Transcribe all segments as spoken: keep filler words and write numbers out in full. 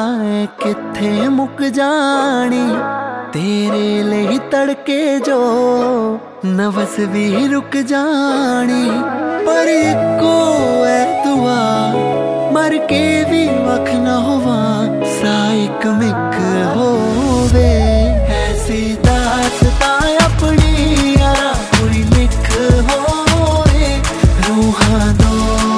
है किथे मुक जानी तेरे लिए तड़के जो नवस भी रुक जानी। पर इको है दुआ मर के भी वख ना होवा साइक मिक होवे। ऐसी दासता अपनी यारा कोई लिख होवे रूहां दो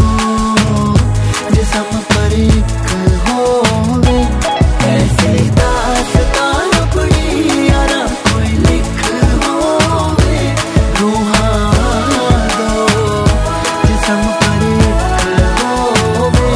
जिसम पर एक होवे। ऐसी दासता अपनी यारा कोई लिख होवे रूहां दो जिसम पर एक होवे।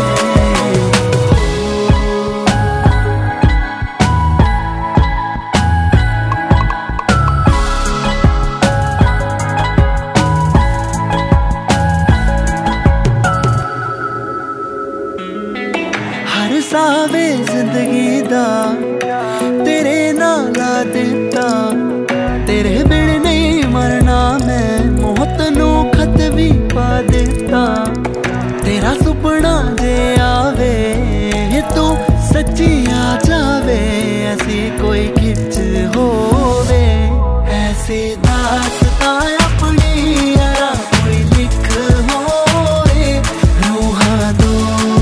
हर सावे जिंदगी दा तेरे नाल ला दिता तेरे बिन नहीं मरना मैं मौत नू खत भी पा दिता। तेरा सुपना जे आवे तू सच्ची आ जावे ऐसी कोई खिच होवे। ऐसी दासता अपनी यारा कोई लिख होवे रूहां दो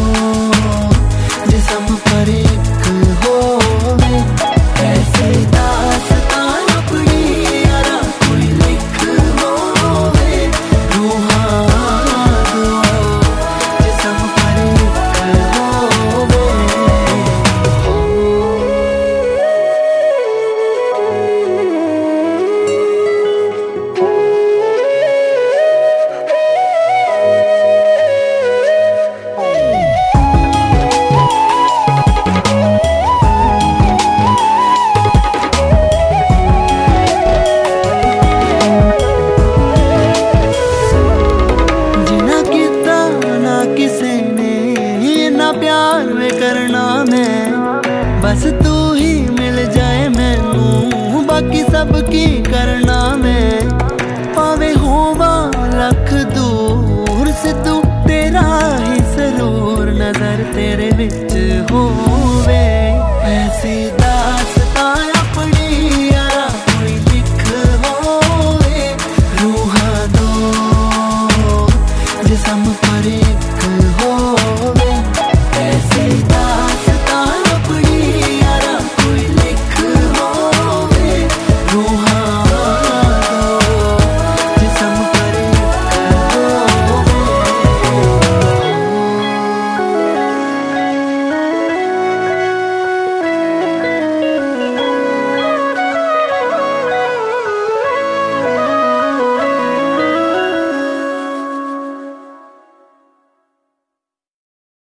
जिसम पर एक होवे। ऐसी दासता अपनी यारा कोई लिख होवे रूहां दो जिसम पर एक होवे। किसे ने ना प्यार में करना मैं बस तू ही मिल जाए मैनू बाकी सब की